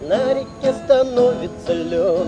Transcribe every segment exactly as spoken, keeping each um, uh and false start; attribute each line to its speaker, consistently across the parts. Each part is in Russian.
Speaker 1: На реке становится лед,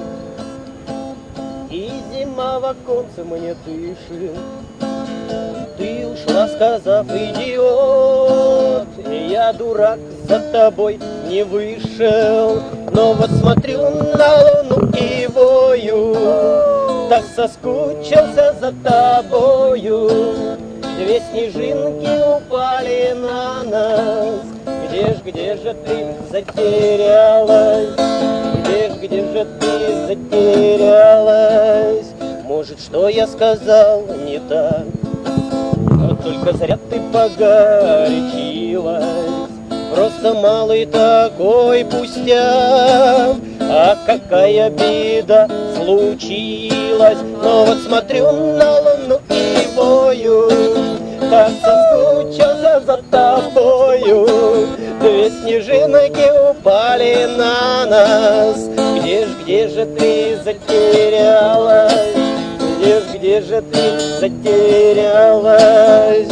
Speaker 1: и зима в оконце мне дышит. Ты ушла, сказав, идиот, и я, дурак, за тобой не вышел. Но вот смотрю на луну и вою, так соскучился за тобою. Две снежинки упали на нас. Где ж, где же ты затерялась? Где ж, где же ты затерялась? Может, что я сказал не так, но только зря ты погорячилась. Просто малый такой пустяк, а какая беда случилась. Но вот смотрю на луну и вою, так соскучился за тобою. Две снежинки упали на нас. Где ж, где же ты затерялась? Где ж, где же ты затерялась?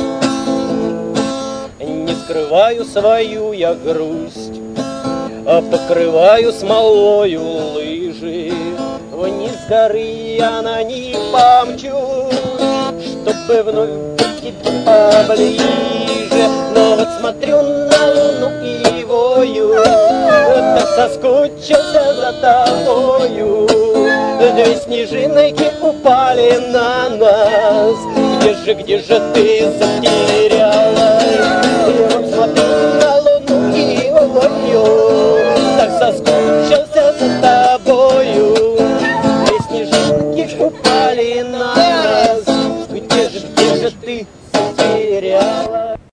Speaker 1: Не скрываю свою я грусть, а покрываю смолою лыжи. Вниз с горы я на них помчусь, чтобы вновь быть поближе. Но вот смотрю на луну и вою, так соскучился за тобою. Две снежинки упали на нас. Где же, где же ты затерялась?